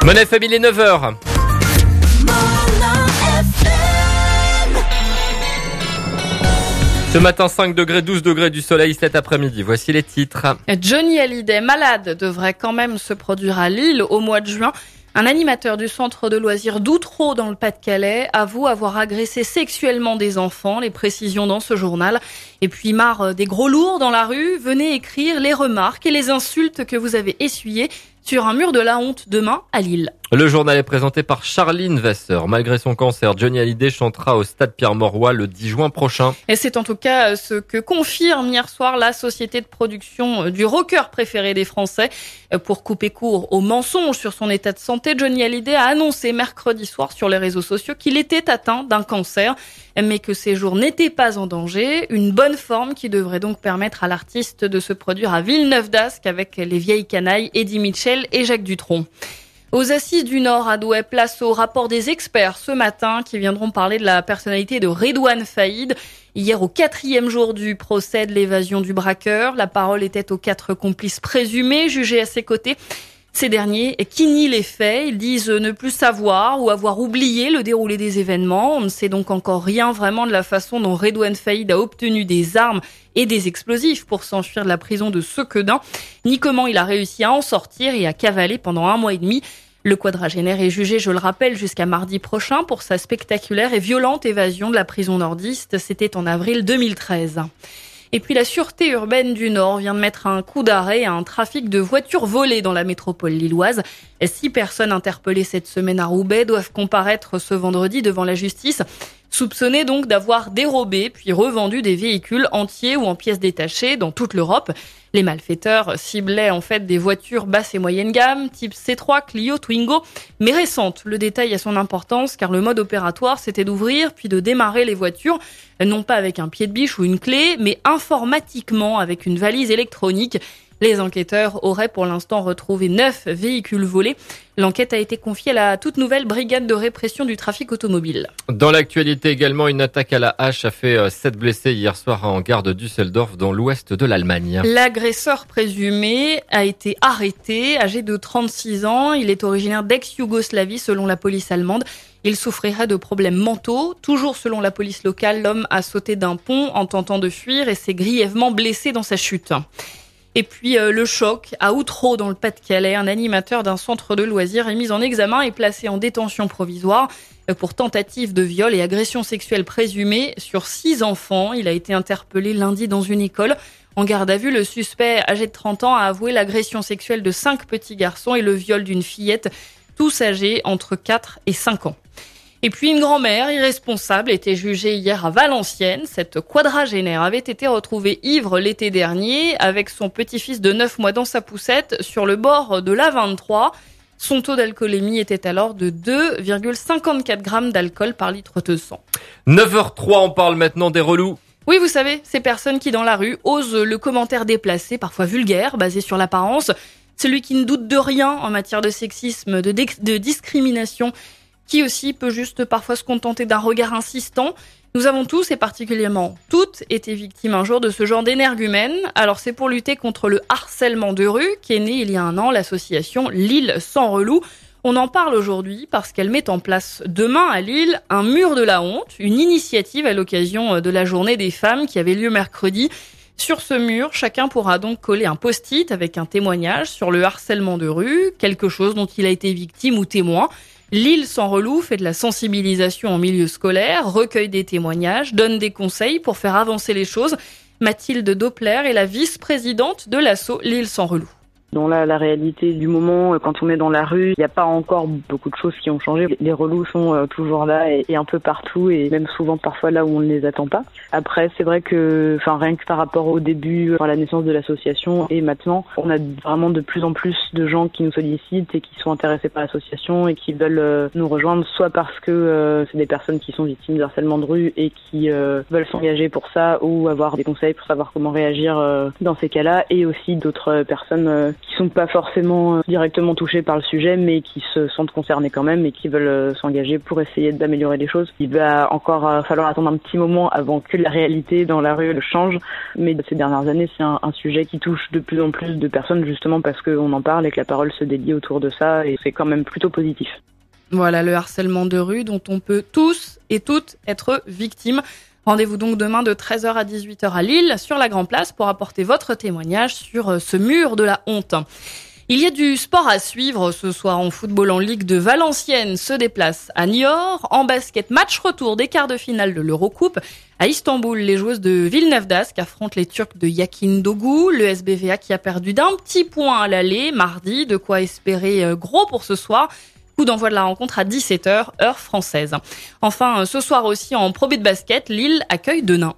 Mon FM, il est 9h. Ce matin, 5 degrés, 12 degrés du soleil cet après-midi. Voici les titres. Johnny Hallyday, malade, devrait quand même se produire à Lille au mois de juin. Un animateur du centre de loisirs d'Outreau dans le Pas-de-Calais avoue avoir agressé sexuellement des enfants. Les précisions dans ce journal. Et puis, marre des gros lourds dans la rue, venez écrire les remarques et les insultes que vous avez essuyées sur un mur de la honte demain à Lille. Le journal est présenté par Charline Vasseur. Malgré son cancer, Johnny Hallyday chantera au stade Pierre-Mauroy le 10 juin prochain. Et c'est en tout cas ce que confirme hier soir la société de production du rocker préféré des Français. Pour couper court aux mensonges sur son état de santé, Johnny Hallyday a annoncé mercredi soir sur les réseaux sociaux qu'il était atteint d'un cancer, mais que ses jours n'étaient pas en danger. Une bonne forme qui devrait donc permettre à l'artiste de se produire à Villeneuve-d'Ascq avec les vieilles canailles Eddie Mitchell et Jacques Dutronc. Aux Assises du Nord à Douai, place au rapport des experts ce matin qui viendront parler de la personnalité de Redouane Faïd. Hier, au 4e jour du procès de l'évasion du braqueur, la parole était aux 4 complices présumés jugés à ses côtés. Ces derniers qui nient les faits, ils disent ne plus savoir ou avoir oublié le déroulé des événements. On ne sait donc encore rien vraiment de la façon dont Redouane Faïd a obtenu des armes et des explosifs pour s'enfuir de la prison de Sequedin, ni comment il a réussi à en sortir et à cavaler pendant 1 mois et demi. Le quadragénaire est jugé, je le rappelle, jusqu'à mardi prochain pour sa spectaculaire et violente évasion de la prison nordiste. C'était en avril 2013. Et puis la Sûreté urbaine du Nord vient de mettre un coup d'arrêt à un trafic de voitures volées dans la métropole lilloise. 6 personnes interpellées cette semaine à Roubaix doivent comparaître ce vendredi devant la justice, soupçonnées donc d'avoir dérobé puis revendu des véhicules entiers ou en pièces détachées dans toute l'Europe. Les malfaiteurs ciblaient en fait des voitures basse et moyenne gamme, type C3, Clio, Twingo, mais récentes. Le détail a son importance car le mode opératoire c'était d'ouvrir puis de démarrer les voitures, non pas avec un pied de biche ou une clé, mais informatiquement avec une valise électronique. Les enquêteurs auraient pour l'instant retrouvé 9 véhicules volés. L'enquête a été confiée à la toute nouvelle brigade de répression du trafic automobile. Dans l'actualité également, une attaque à la hache a fait 7 blessés hier soir en gare de Düsseldorf dans l'ouest de l'Allemagne. L'agresseur présumé a été arrêté, âgé de 36 ans. Il est originaire d'ex-Yougoslavie selon la police allemande. Il souffrirait de problèmes mentaux. Toujours selon la police locale, l'homme a sauté d'un pont en tentant de fuir et s'est grièvement blessé dans sa chute. Et puis le choc à Outreau dans le Pas-de-Calais, un animateur d'un centre de loisirs est mis en examen et placé en détention provisoire pour tentative de viol et agression sexuelle présumée sur 6 enfants. Il a été interpellé lundi dans une école. En garde à vue, le suspect âgé de 30 ans a avoué l'agression sexuelle de 5 petits garçons et le viol d'une fillette, tous âgés entre 4 et 5 ans. Et puis une grand-mère irresponsable était jugée hier à Valenciennes. Cette quadragénaire avait été retrouvée ivre l'été dernier avec son petit-fils de 9 mois dans sa poussette sur le bord de l'A23. Son taux d'alcoolémie était alors de 2,54 grammes d'alcool par litre de sang. 9h03, on parle maintenant des relous. Oui, vous savez, ces personnes qui dans la rue osent le commentaire déplacé, parfois vulgaire, basé sur l'apparence. Celui qui ne doute de rien en matière de sexisme, de discrimination, qui aussi peut juste parfois se contenter d'un regard insistant. Nous avons tous, et particulièrement toutes, été victimes un jour de ce genre d'énergumène. Alors c'est pour lutter contre le harcèlement de rue qu'est née il y a 1 an l'association Lille sans relou. On en parle aujourd'hui parce qu'elle met en place demain à Lille un mur de la honte, une initiative à l'occasion de la journée des femmes qui avait lieu mercredi. Sur ce mur, chacun pourra donc coller un post-it avec un témoignage sur le harcèlement de rue, quelque chose dont il a été victime ou témoin. Lille sans relou fait de la sensibilisation en milieu scolaire, recueille des témoignages, donne des conseils pour faire avancer les choses. Mathilde Doppler est la vice-présidente de l'asso Lille sans relou. Dans la réalité du moment, quand on est dans la rue, il n'y a pas encore beaucoup de choses qui ont changé. Les relous sont toujours là et un peu partout et même souvent parfois là où on ne les attend pas. Après, c'est vrai que, rien que par rapport au début, à la naissance de l'association et maintenant, on a vraiment de plus en plus de gens qui nous sollicitent et qui sont intéressés par l'association et qui veulent nous rejoindre, soit parce que c'est des personnes qui sont victimes de harcèlement de rue et qui veulent s'engager pour ça ou avoir des conseils pour savoir comment réagir dans ces cas-là, et aussi d'autres personnes qui sont pas forcément directement touchés par le sujet, mais qui se sentent concernés quand même et qui veulent s'engager pour essayer d'améliorer les choses. Il va encore falloir attendre un petit moment avant que la réalité dans la rue change, mais ces dernières années, c'est un sujet qui touche de plus en plus de personnes, justement parce qu'on en parle et que la parole se délie autour de ça, et c'est quand même plutôt positif. Voilà le harcèlement de rue dont on peut tous et toutes être victimes. Rendez-vous donc demain de 13h à 18h à Lille, sur la Grand Place, pour apporter votre témoignage sur ce mur de la honte. Il y a du sport à suivre ce soir en football. En Ligue de Valenciennes se déplace à Niort. En basket, match retour des quarts de finale de l'Eurocoupe. À Istanbul, les joueuses de Villeneuve d'Ascq affrontent les Turcs de Yakindoglu. Le SBVA qui a perdu d'un petit point à l'aller mardi. De quoi espérer gros pour ce soir. Coup d'envoi de la rencontre à 17h, heure française. Enfin, ce soir aussi en Pro B de basket, Lille accueille Denain.